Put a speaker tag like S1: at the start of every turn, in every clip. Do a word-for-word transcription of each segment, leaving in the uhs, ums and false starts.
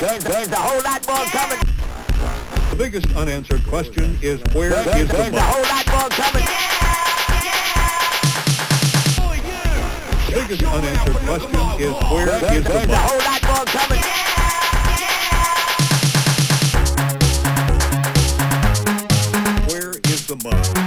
S1: There's, there's a whole lot more coming.
S2: The biggest unanswered question is where
S1: There's,
S2: is the
S1: there's a
S2: money?
S1: whole lot more coming.
S2: The biggest unanswered question is where
S1: There's,
S2: is the
S1: there's a
S2: money?
S1: whole lot more coming.
S2: Where is the money?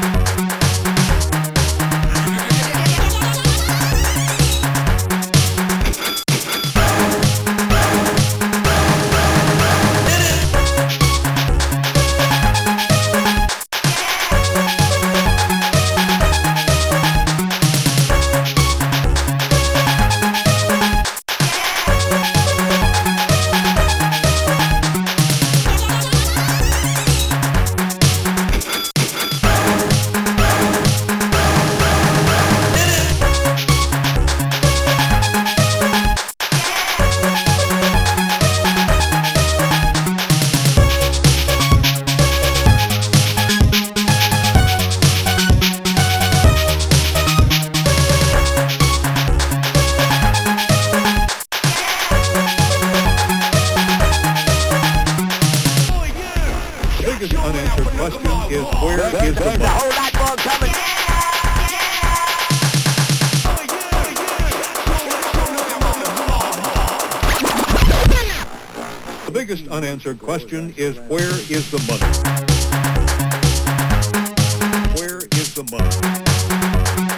S2: The biggest unanswered question is where
S1: There's,
S2: is the
S1: there's a
S2: money?
S1: whole lot more coming.
S2: The biggest unanswered question is where is the money? Where is the money?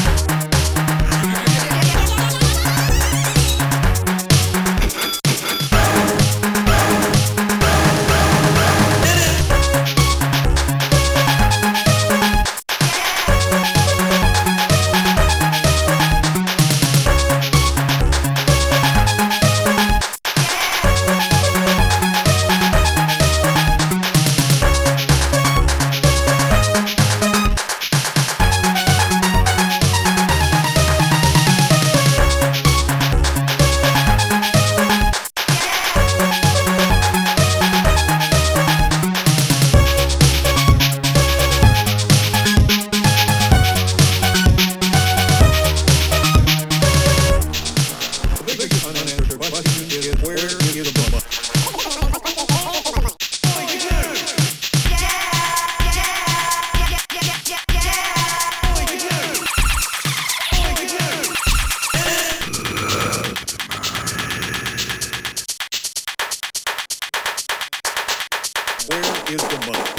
S2: The biggest unanswered question is where is the money? Where is the money?